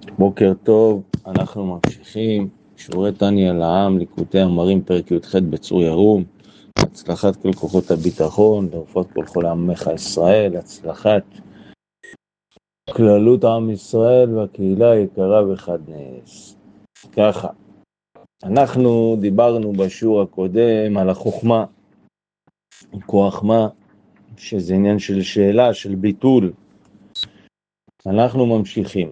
בוקר טוב, אנחנו ממשיכים שיעורי תניא לעם, ליקוטי אמרים, פרק י"ח בצור ירום, הצלחת כל כוחות הביטחון, לרפואת כל חולי עמך ישראל, הצלחת כללות עם ישראל והקהילה היקרה בחד נס. ככה, אנחנו דיברנו בשיעור הקודם על החוכמה, כוח מה, שזה עניין של שאלה, של ביטול. אנחנו ממשיכים.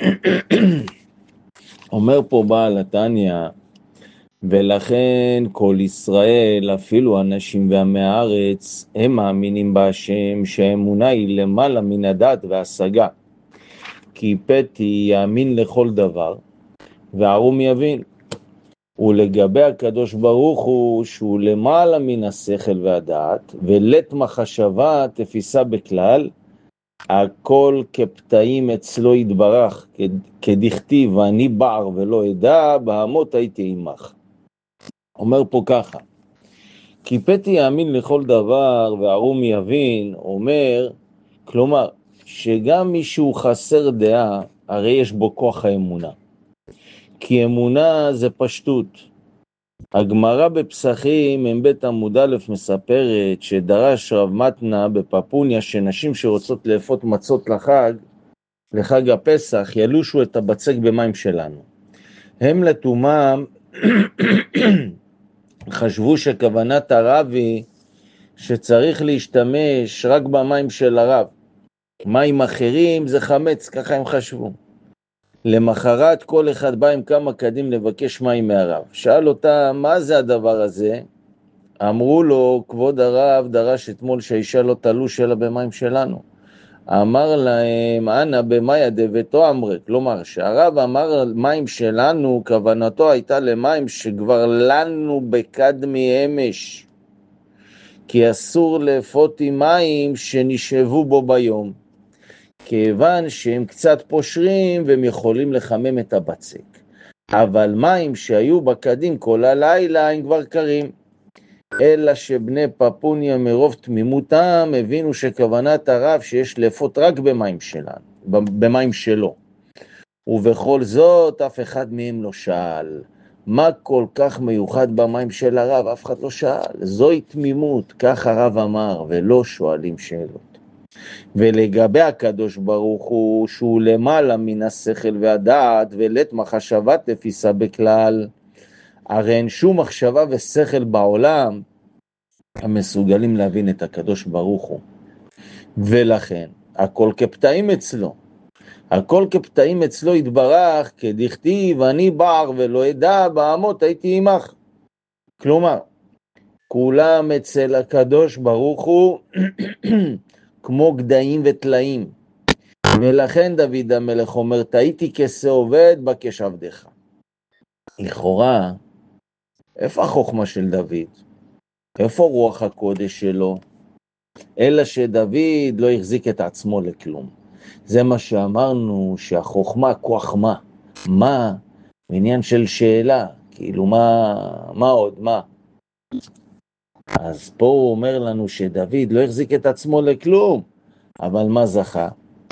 אומר פה בעל התניא, ולכן כל ישראל, אפילו אנשים ועמי הארץ, הם מאמינים בהשם, שהאמונה היא למעלה מן הדת והשגה. כי פתי יאמין לכל דבר, וערום יבין. ולגבי הקדוש ברוך הוא, שהוא למעלה מן השכל והדעת, ולת מחשבה תפיסה בכלל, הכל כפתאים אצלו יתברך, כדכתיב, ואני בער ולא אדע, בהמות הייתי עמך. אומר פה ככה, כי פתי יאמין לכל דבר וערום יבין, אומר, כלומר, שגם מישהו חסר דעה, הרי יש בו כוח האמונה. כי אמונה זה פשטות. הגמרא בפסחים, מבית עמוד א' מספרת שדרש רב מתנה בפפוניה שנשים שרוצות לאפות מצות לחג הפסח, ילושו את הבצק במים שלנו. הם לתומם חשבו שכוונת הרב היא שצריך להשתמש רק במים של הרב. מים אחרים זה חמץ, ככה הם חשבו. למחרת כל אחד בא עם כמה קדים לבקש מים מהרב. שאל אותה, מה זה הדבר הזה? אמרו לו, כבוד הרב דרש אתמול שהאישה לא תלוש אלא במים שלנו. אמר להם, אנא במאיה דבתו אמרי, כלומר, שהרב אמר מים שלנו, כוונתו הייתה למים שכבר לנו בקדמי אמש. כי אסור לאפות עם מים שנשאבו בו ביום, כיוון שהם קצת פושרים והם יכולים לחמם את הבצק. אבל מים שהיו בקדים כל הלילה הם כבר קרים. אלא שבני פפוניה מרוב תמימותם הבינו שכוונת הרב שיש לאפות רק במים שלו. ובכל זאת אף אחד מהם לא שאל. מה כל כך מיוחד במים של הרב? אף אחד לא שאל. זוהי תמימות, כך הרב אמר, ולא שואלים שאלות. ולגבי הקדוש ברוך הוא, שהוא למעלה מן השכל והדעת, ולת מחשבה תפיסה בכלל, הרי אין שום מחשבה ושכל בעולם המסוגלים להבין את הקדוש ברוך הוא. ולכן, הכל כפתאים אצלו. הכל כפתאים אצלו יתברך, כדכתיב, אני בער ולא אדע, בהמות הייתי עמך. כלומר, כולם אצל הקדוש ברוך הוא כמו גדיים וטלאים. ולכן דוד המלך אומר, תהייתי כשה עובד בקש עבדך. לכאורה, איפה החוכמה של דוד? איפה רוח הקודש שלו? אלא שדוד לא החזיק את עצמו לכלום. זה מה שאמרנו, שהחוכמה כוח מה? מה? עניין של שאלה, כאילו מה עוד? מה? אז פה הוא אומר לנו שדוד לא החזיק את עצמו לכלום, אבל מה זכה?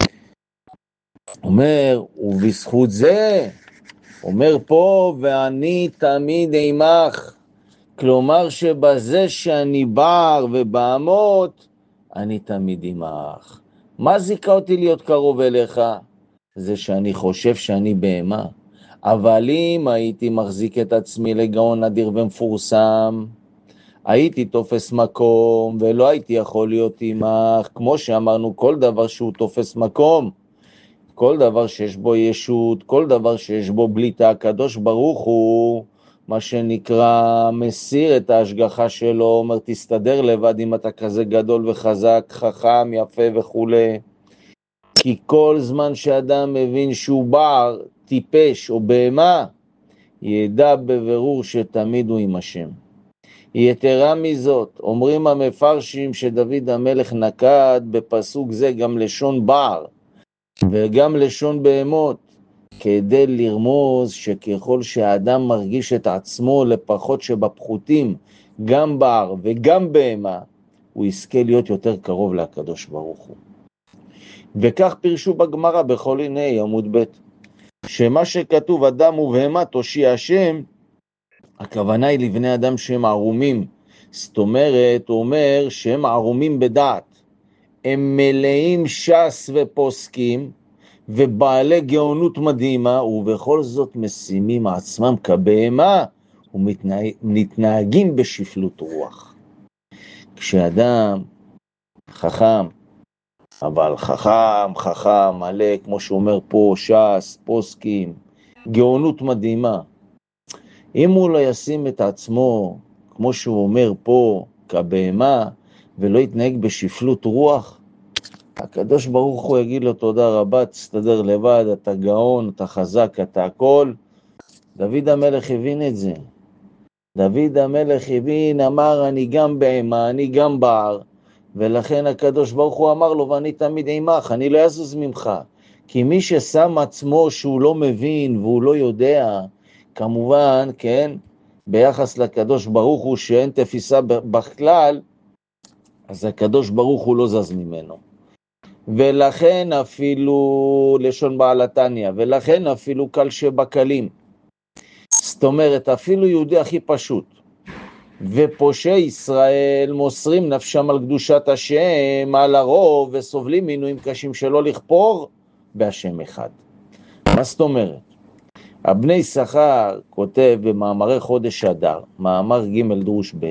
אומר, ובזכות זה, אומר פה, ואני תמיד עמך, כלומר שבזה שאני בער ובהמות, אני תמיד עמך. מה זיכה אותי להיות קרוב אליך? זה שאני חושב שאני בהמה. אבל אם הייתי מחזיק את עצמי לגאון נדיר ומפורסם, הייתי תופס מקום ולא הייתי יכול להיות עמך. כמו שאמרנו, כל דבר שהוא תופס מקום, כל דבר שיש בו ישות, כל דבר שיש בו בליטה, הקדוש ברוך הוא, מה שנקרא, מסיר את ההשגחה שלו, אומר, תסתדר לבד אם אתה כזה גדול וחזק, חכם, יפה וכו'. כי כל זמן שאדם מבין שהוא בער, טיפש או בהמה, ידע בבירור שתמיד הוא עם השם. יתרה מזאת, אומרים המפרשים שדוד המלך נקט בפסוק זה גם לשון בער, וגם לשון בהמות, כדי לרמוז שככל שהאדם מרגיש את עצמו לפחות שבפחותים, גם בער וגם בהמה, הוא יזכה להיות יותר קרוב לקדוש ברוך הוא. וכך פירשו בגמרא בכל עיני עמוד ב'. שמה שכתוב אדם ובהמה תושיע השם, הכוונה היא לבני אדם שהם ערומים. זאת אומרת, הוא אומר שהם ערומים בדעת. הם מלאים ש"ס ופוסקים, ובעלי גאונות מדהימה, ובכל זאת משימים עצמם כבהמה, ומתנהגים בשפלות רוח. כשאדם חכם, אבל חכם, מלא, כמו שאומר פה, ש"ס, פוסקים, גאונות מדהימה. אם הוא לא ישים את עצמו, כמו שהוא אומר פה, כבהמה, ולא יתנהג בשפלות רוח, הקדוש ברוך הוא יגיד לו תודה רבה, תסתדר לבד, אתה גאון, אתה חזק, אתה הכל. דוד המלך הבין את זה. דוד המלך הבין, אמר אני גם בהמה, אני גם בער, ולכן הקדוש ברוך הוא אמר לו, ואני תמיד עמך, אני לא אזוז ממך. כי מי ששם עצמו שהוא לא מבין והוא לא יודע, כמובן, כן, ביחס לקדוש ברוך הוא שאין תפיסה בכלל, אז הקדוש ברוך הוא לא זז ממנו. ולכן אפילו, לשון בעל התניא, ולכן אפילו קל שבקלים. זאת אומרת, אפילו יהודי הכי פשוט, ופושעי ישראל מוסרים נפשם על קדושת השם, על הרוב, וסובלים מינויים קשים שלא לכפור בהשם אחד. מה זאת אומרת? הבני שכר כותב במאמרי חודש אדר, מאמר ג' דרוש ב',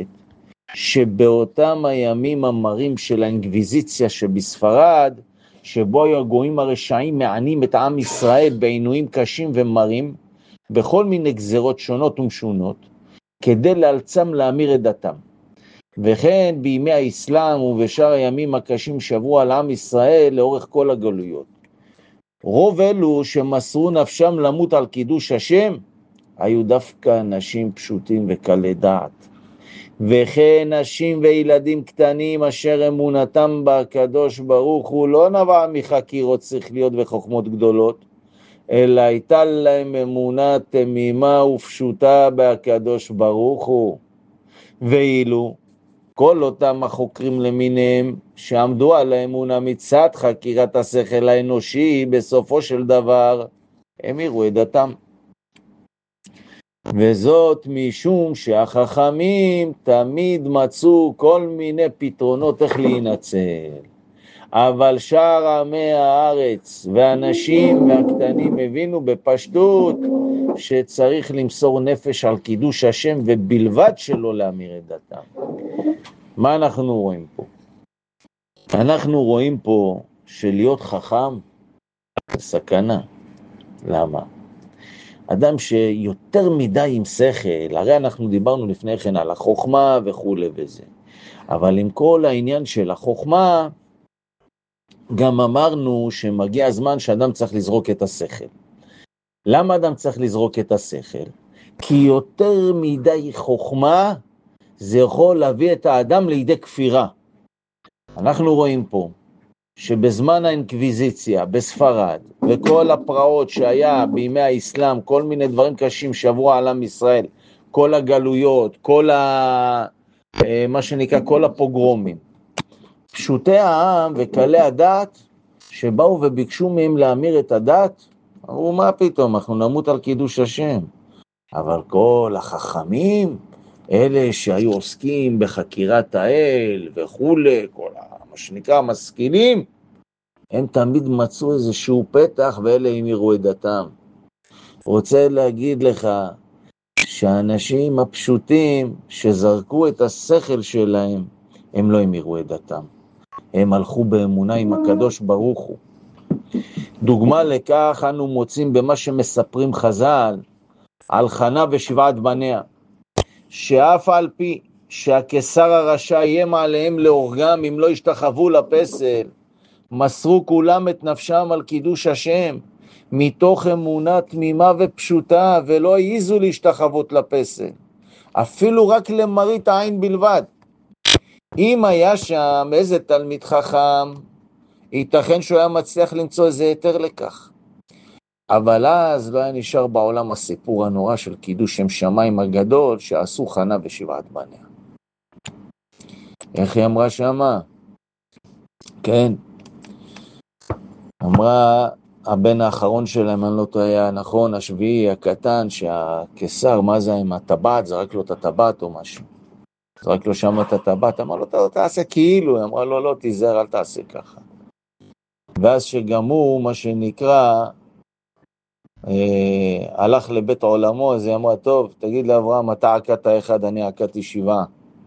שבאותם הימים המרים של האינקוויזיציה שבספרד, שבו היו הגויים הרשעים מענים את עם ישראל בעינויים קשים ומרים, בכל מיני גזרות שונות ומשונות, כדי לאלצם להמיר את דתם. וכן בימי האסלאם ובשאר הימים הקשים שעברו על עם ישראל לאורך כל הגלויות. רוב אלו שמסרו נפשם למות על קידוש השם, היו דווקא אנשים פשוטים וקלי דעת. וכן נשים וילדים קטנים אשר אמונתם בקדוש ברוך הוא לא נבע מחקירות שכליות וחוכמות גדולות, אלא הייתה להם אמונה תמימה ופשוטה בקדוש ברוך הוא. ואילו כל אותם החוקרים למיניהם שעמדו על האמונה מצד חקירת השכל האנושי, בסופו של דבר הם יראו את דתם. וזאת משום שהחכמים תמיד מצאו כל מיני פתרונות איך להינצל. אבל שאר עמי הארץ והאנשים והקטנים הבינו בפשטות שצריך למסור נפש על קידוש השם ובלבד שלא להמיר את דתם. מה אנחנו רואים פה? אנחנו רואים פה שלהיות חכם זה סכנה. למה? אדם שיותר מדי עם שכל, הרי אנחנו דיברנו לפני כן על החוכמה וכו' וזה. אבל עם כל העניין של החוכמה, גם אמרנו שמגיע הזמן שאדם צריך לזרוק את השכל. למה אדם צריך לזרוק את השכל? כי יותר מדי חוכמה זה יכול להביא את האדם לידי כפירה. אנחנו רואים פה שבזמן האינקוויזיציה בספרד וכל הפרעות שהיה בימי האסלאם, כל מיני דברים קשים שעברו על עם ישראל, כל הגלויות, מה שנקרא כל הפוגרומים, פשוטי העם וקלי הדת שבאו וביקשו מהם להמיר את הדת, אמרו מה פתאום, אנחנו נמות על קידוש השם. אבל כל החכמים, אלה שהיו עוסקים בחקירת האל וכו', כל מה שנקרא משכילים, הם תמיד מצאו איזשהו פתח ואלה ימירו את דתם. רוצה להגיד לך שהאנשים הפשוטים שזרקו את השכל שלהם, הם לא ימירו את דתם. הם הלכו באמונה עם הקדוש ברוך הוא. דוגמה לכך אנו מוצאים במה שמספרים חז"ל על חנה ושבעת בניה, שאף על פי שהקיסר הרשע איים עליהם להורגם אם לא ישתחוו לפסל, מסרו כולם את נפשם על קידוש השם מתוך אמונה תמימה ופשוטה, ולא העיזו להשתחוות לפסל, אפילו רק למראית העין בלבד. אם היה שם איזה תלמיד חכם, ייתכן שהוא היה מצליח למצוא איזה היתר לכך, אבל אז לא היה נשאר בעולם הסיפור הנורא של קידוש שם שמיים הגדול שעשו חנה ושבעת בניה. איך היא אמרה שמה? כן, אמרה הבן האחרון שלהם, אני לא טועה, נכון, השביעי, הקטן, שהקיסר, מה זה עם הטבעת, זרק לו את הטבעת או משהו. זרק לו שם את הטבעת, אמר לו, אתה תעשה כאילו, אמרה לו, לא, תיזהר, אל תעשה ככה. ואז שגם הוא, מה שנקרא, הלך לבית עולמו, אז היא אמרה, טוב, תגיד לאברהם, אתה עקת אחד, אני עקתי 7.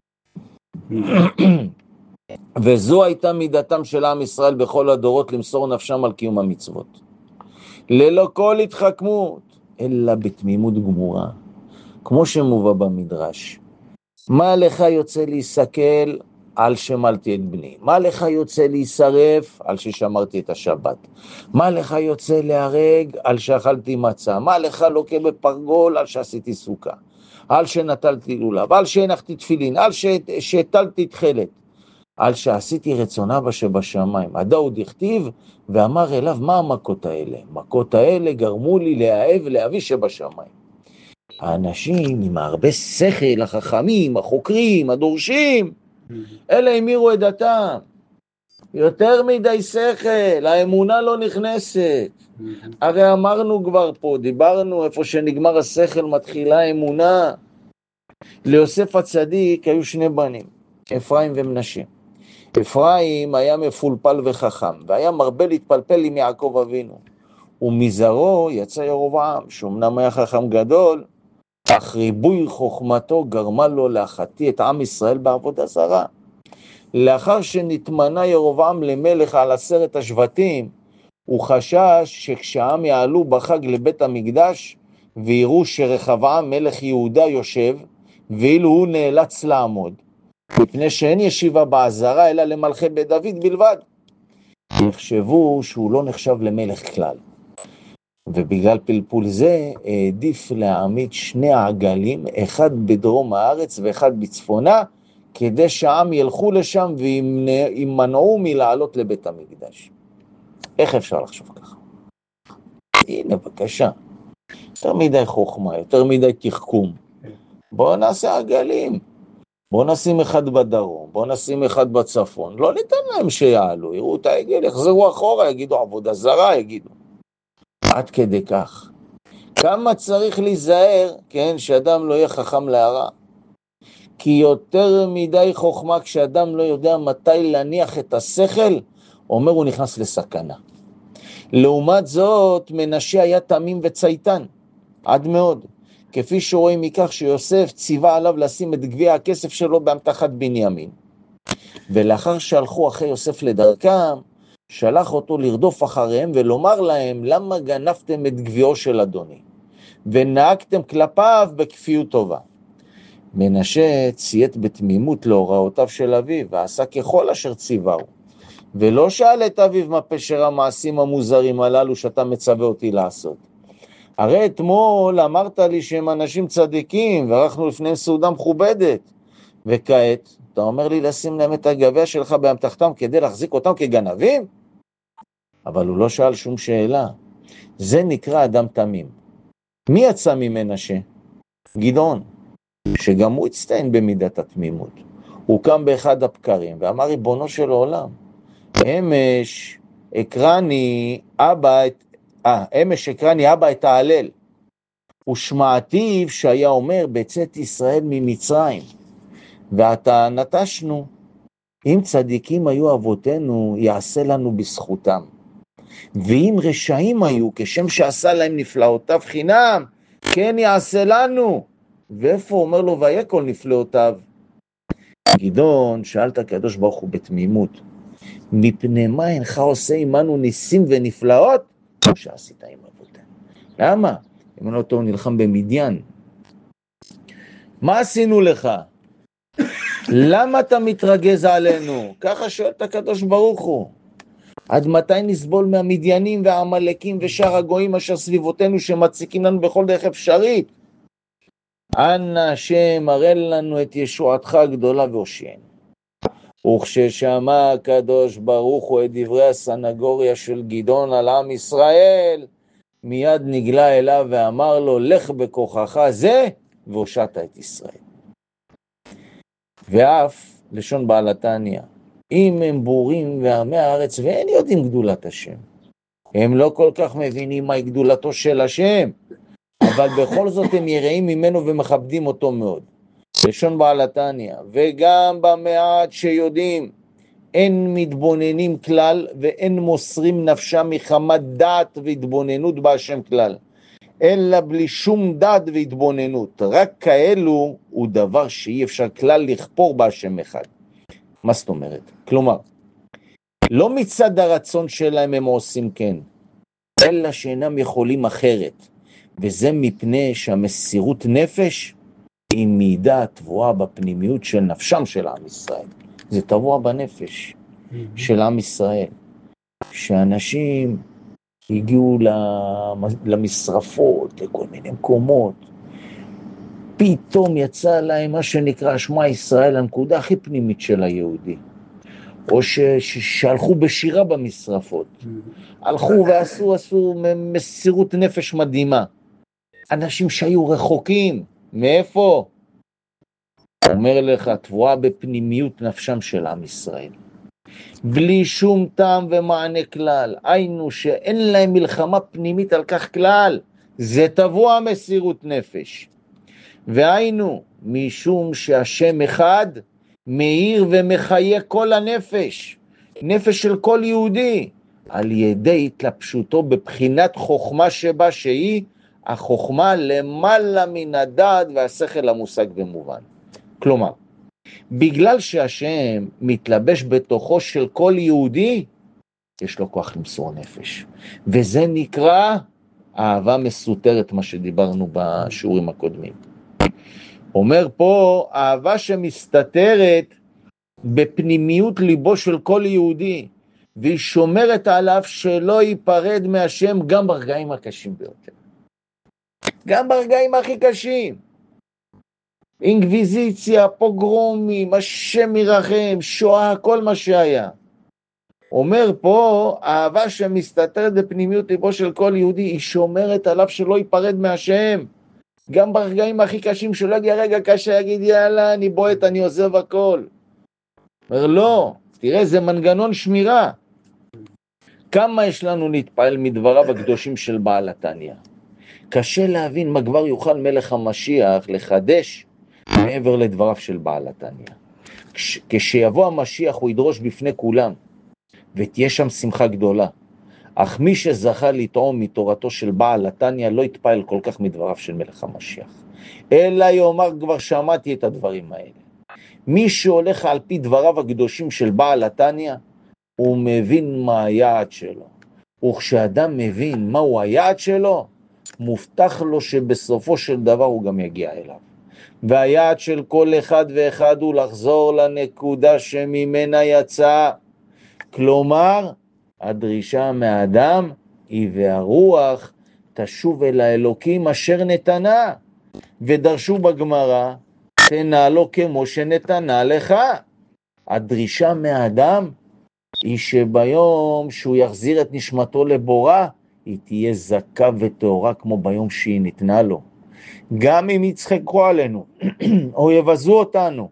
וזו הייתה מידתם של עם ישראל בכל הדורות, למסור נפשם על קיום המצוות. ללא כל התחכמות, אלא בתמימות גמורה. כמו שמובא במדרש. מה לך יוצא להיסכל על שמלתי את בני? מה לך יוצא להישרף על ששמרתי את השבת? מה לך יוצא להרג על שאכלתי מצה? מה לך לוקה בפרגול על שעשיתי סוכה? על שנטלתי לולב, על שהנחתי תפילין, על שהטלתי תכלת, על שעשיתי רצונה שבשמיים. הדאוד הכתיב ואמר אליו, מה המכות האלה? מכות האלה גרמו לי לאהב לאבי שבשמיים. האנשים עם הרבה שכל, החכמים, החוקרים, הדורשים, אלה המירו את דתם. יותר מדי שכל, האמונה לא נכנסת. הרי אמרנו כבר פה, דיברנו, איפה שנגמר השכל מתחילה האמונה. ליוסף הצדיק היו 2 בנים, אפרים ומנשה. אפרים היה מפולפל וחכם, והיה מרבה להתפלפל עם יעקב אבינו. ומזרעו יצא ירבעם, שאומנם היה חכם גדול, אך ריבוי חוכמתו גרמה לו להחטיא את עם ישראל בעבודה זרה. לאחר שנתמנה ירבעם למלך על 10 השבטים, הוא חשש שכשהעם יעלו בחג לבית המקדש, ויראו שרחבעם מלך יהודה יושב, ואילו הוא נאלץ לעמוד, מפני שאין ישיבה בעזרה אלא למלכי בית דוד בלבד. יחשבו שהוא לא נחשב למלך כלל. ובגלל פלפול זה העדיף להעמיד 2 עגלים, אחד בדרום הארץ ואחד בצפונה, כדי שהעם ילכו לשם וימנעו מלעלות לבית המקדש. איך אפשר לחשוב ככה? הנה בבקשה, יותר מדי חוכמה, יותר מדי תחכום. בואו נעשה עגלים, בואו נשים אחד בדרום, בואו נשים אחד בצפון, לא ניתן להם שיעלו, יראו את העגל, יחזרו אחורה, יגידו עבודה זרה, יגידו. עד כדי כך. כמה צריך להיזהר, כן, שאדם לא יהיה חכם להרע. כי יותר מדי חוכמה, כשאדם לא יודע מתי להניח את השכל, אומר הוא נכנס לסכנה. לעומת זאת, מנשה היה תמים וצייתן, עד מאוד. כפי שרואים מכך שיוסף ציווה עליו לשים את גביע הכסף שלו באמתחת בנימין. ולאחר שהלכו אחרי יוסף לדרכם, שלח אותו לרדוף אחריהם ולומר להם, למה גנבתם את גביעו של אדוני? ונהגתם כלפיו בכפיות טובה. מנשה ציית בתמימות להוראותיו של אביו, ועשה ככל אשר ציווהו. ולא שאל את אביו מה פשר המעשים המוזרים הללו שאתה מצווה אותי לעשות. הרי אתמול אמרת לי שהם אנשים צדיקים, וערכנו לפניהם סעודה מכובדת. וכעת, אתה אומר לי לשים להם את הגביע שלך באמתחתם כדי להחזיק אותם כגנבים? אבל הוא לא שאל שום שאלה. זה נקרא אדם תמים. מי יצא ממנשה? גדעון, שגם הוא הצטיין במידת התמימות. הוא קם באחד הבקרים ואמר, ריבונו של עולם, אמש אקרני אבא את ההלל, ושמעתיו שהיה אומר בצאת ישראל ממצרים, ועתה נטשנו. אם צדיקים היו אבותינו, יעשה לנו בזכותם. ואם רשעים היו, כשם שעשה להם נפלאותיו חינם, כן יעשה לנו. ואיפה אומר לו ויקל נפלאותיו? גדעון שאל את הקדוש ברוך הוא בתמימות, מפני מה אינך עושה עמנו ניסים ונפלאות? כמו שעשית עם אבותינו. למה? אם לא טוב נלחם במדיין. מה עשינו לך? למה אתה מתרגז עלינו? ככה שואל את הקדוש ברוך הוא. עד מתי נסבול מהמדיינים והעמלקים ושאר הגויים אשר סביבותינו שמציקים לנו בכל דרך אפשרית? אנא השם הראה לנו את ישועתך הגדולה והושיענו. וכששמע הקדוש ברוך הוא את דברי הסנגוריה של גדעון על עם ישראל, מיד נגלה אליו ואמר לו, לך בכוחך זה והושעת את ישראל. ואף לשון בעל התניא, אם הם בורים ועמי הארץ ואין יודעים גדולת השם, הם לא כל כך מבינים מהי גדולתו של השם, אבל בכל זאת הם יראים ממנו ומכבדים אותו מאוד. לשון בעל התניא, וגם במעט שיודעים, אין מתבוננים כלל ואין מוסרים נפשם מחמת דעת והתבוננות בהשם כלל, אלא בלי שום דעת והתבוננות. רק כאלו הוא דבר שאי אפשר כלל לכפור בהשם אחד. מה זאת אומרת? כלומר, לא מצד הרצון שלהם הם עושים כן, אלא שאינם יכולים אחרת, וזה מפני שהמסירות נפש היא מידה טבועה בפנימיות של נפשם של עם ישראל. זה טבוע בנפש של עם ישראל. שאנשים הגיעו למשרפות, לכל מיני מקומות, פתאום יצא להם מה שנקרא שמע ישראל, הנקודה הכי פנימית של היהודי. או שהלכו בשירה במשרפות. הלכו ועשו מסירות נפש מדהימה. אנשים שהיו רחוקים. מאיפה? אומר לך, טבועה בפנימיות נפשם של עם ישראל. בלי שום טעם ומענה כלל. היינו שאין להם מלחמה פנימית על כך כלל. זה טבוע מסירות נפש. והיינו, משום שהשם אחד מאיר ומחיה כל הנפש, נפש של כל יהודי, על ידי התלבשותו בבחינת חוכמה שבה שהיא, החוכמה למעלה מן הדעת והשכל המושג ומובן. כלומר, בגלל שהשם מתלבש בתוכו של כל יהודי, יש לו כוח למסור נפש. וזה נקרא אהבה מסותרת, מה שדיברנו בשיעורים הקודמים. אומר פה, אהבה שמסתתרת בפנימיות ליבו של כל יהודי, והיא שומרת עליו שלא ייפרד מהשם גם ברגעים הקשים ביותר. גם ברגעים הכי קשים. אינקוויזיציה, פוגרומים, השם ירחם, שואה, כל מה שהיה. אומר פה, אהבה שמסתתרת בפנימיות ליבו של כל יהודי, היא שומרת עליו שלא ייפרד מהשם. גם ברגעים הכי קשים, שלא יגיע רגע קשה, יגיד יאללה, אני בועט, אני עוזב הכל. אומר לא, תראה, זה מנגנון שמירה. כמה יש לנו להתפעל מדבריו הקדושים של בעל התניא. קשה להבין מה כבר יוכל מלך המשיח לחדש מעבר לדבריו של בעל התניא. כשיבוא המשיח הוא ידרוש בפני כולם, ותהיה שם שמחה גדולה. אך מי שזכה לטעום מתורתו של בעל התניא לא יתפעל כל כך מדבריו של מלך המשיח. אלא יאמר, כבר שמעתי את הדברים האלה. מי שהולך על פי דבריו הקדושים של בעל התניא, הוא מבין מה היעד שלו. וכשאדם מבין מהו היעד שלו, מובטח לו שבסופו של דבר הוא גם יגיע אליו. והיעד של כל אחד ואחד הוא לחזור לנקודה שממנה יצא. כלומר, הדרישה מהאדם היא והרוח תשוב אל האלוקים אשר נתנה. ודרשו בגמרא, תנה לו כמו שנתנה לך. הדרישה מהאדם היא שביום שהוא יחזיר את נשמתו לבורא, היא תהיה זכה וטהורה כמו ביום שהיא ניתנה לו. גם אם יצחקו עלינו, או יבזו אותנו,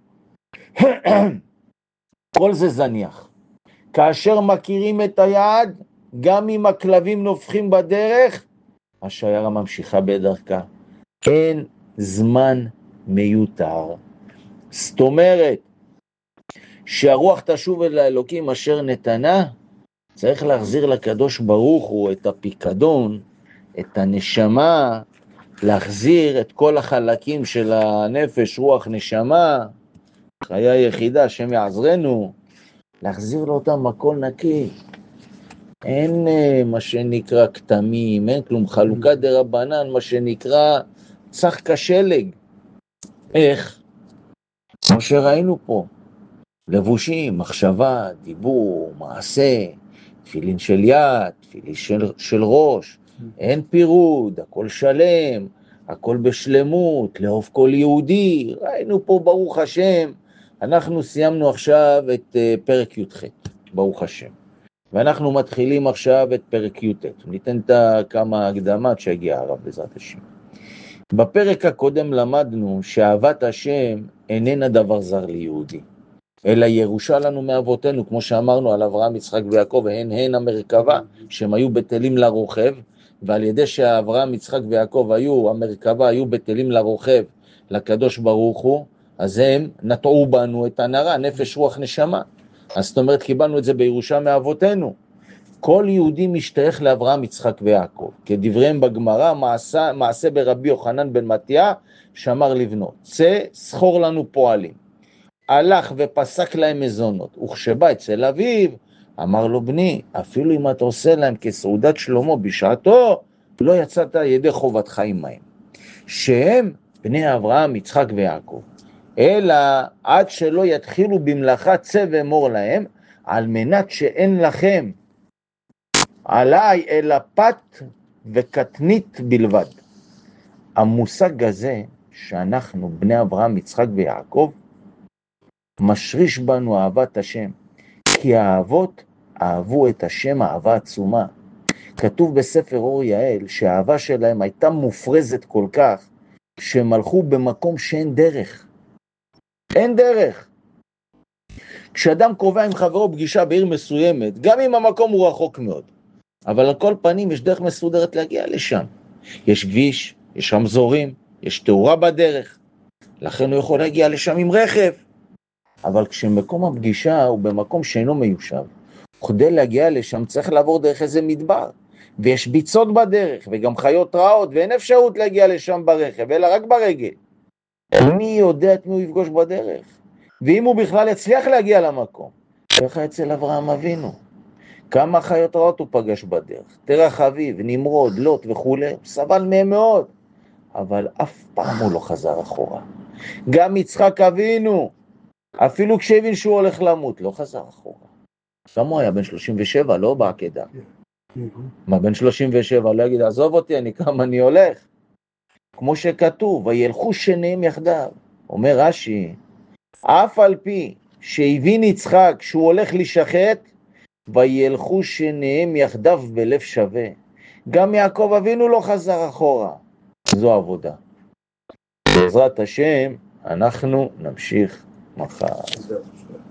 כל זה זניח. כאשר מכירים את היעד, גם אם הכלבים נופחים בדרך, השיירה ממשיכה בדרכה. אין זמן מיותר. זאת אומרת, שהרוח תשוב אל האלוקים אשר נתנה, צריך להחזיר לקדוש ברוך הוא את הפיקדון, את הנשמה, להחזיר את כל החלקים של הנפש, רוח, נשמה, חיה יחידה, השם יעזרנו, להחזיר לאותם הכל נקי. אין מה שנקרא כתמים, אין כלום, חלוקה דרבנן, מה שנקרא צח כשלג. איך? כמו שראינו פה, לבושים, מחשבה, דיבור, מעשה, תפילין של יד, תפילין של ראש, אין פירוד, הכל שלם, הכל בשלמות, לאהוב כל יהודי. ראינו פה ברוך השם, אנחנו סיימנו עכשיו את פרק י"ח, ברוך השם. ואנחנו מתחילים עכשיו את פרק י"ט. ניתן כמה הקדמות שיגיע הרב בעזרת השם. בפרק הקודם למדנו שאהבת השם איננה דבר זר ליהודי. אלא ירושה לנו מאבותינו, כמו שאמרנו על אברהם, יצחק ויעקב, הן המרכבה, שהם היו בטלים לרוכב, ועל ידי שאברהם, יצחק ויעקב המרכבה היו בטלים לרוכב, לקדוש ברוך הוא, אז הם נטעו בנו את הנרה, נפש, רוח, נשמה. אז זאת אומרת, קיבלנו את זה בירושה מאבותינו. כל יהודי משתייך לאברהם, יצחק ויעקב. כדבריהם בגמרא, מעשה ברבי יוחנן בן מתתיה, שאמר לבנו, צא, סחור לנו פועלים. הלך ופסק להם מזונות, וכשבא אצל אביו, אמר לו, בני, אפילו אם אתה עושה להם כסעודת שלמה בשעתו, לא יצאת ידי חובתך עמהם. שהם בני אברהם, יצחק ויעקב. אלא עד שלא יתחילו במלאכה צא ואמור להם, על מנת שאין לכם עליי אלא פת וקטנית בלבד. המושג הזה שאנחנו בני אברהם, יצחק ויעקב, משריש בנו אהבת השם, כי האבות אהבו את השם אהבה עצומה. כתוב בספר אור יעל שהאהבה שלהם הייתה מופרזת כל כך, שהם הלכו במקום שאין דרך. אין דרך. כשאדם קובע עם חברו פגישה בעיר מסוימת, גם אם המקום הוא רחוק מאוד, אבל על כל פנים יש דרך מסודרת להגיע לשם. יש כביש, יש רמזורים, יש תאורה בדרך, לכן הוא יכול להגיע לשם עם רכב. אבל כשמקום הפגישה הוא במקום שאינו מיושב, כדי להגיע לשם צריך לעבור דרך איזה מדבר, ויש ביצות בדרך, וגם חיות רעות, ואין אפשרות להגיע לשם ברכב, אלא רק ברגל. מי יודע את מי הוא יפגוש בדרך? ואם הוא בכלל יצליח להגיע למקום, ככה אצל אברהם אבינו. כמה חיות רעות הוא פגש בדרך, תרח אביב, נמרוד, לוט וכו', סבל מהם מאוד, אבל אף פעם הוא לא חזר אחורה. גם יצחק אבינו, אפילו כשהבין שהוא הולך למות, לא חזר אחורה. גם הוא היה בן 37, לא בעקדה. מה, בן 37, לא יגיד, עזוב אותי, אני קם, אני הולך. כמו שכתוב, וילכו שניהם יחדיו. אומר רש"י, אף על פי שהבין יצחק שהוא הולך לשחט, וילכו שניהם יחדיו בלב שווה. גם יעקב אבינו לא חזר אחורה. זו עבודה. בעזרת השם, אנחנו נמשיך מחר.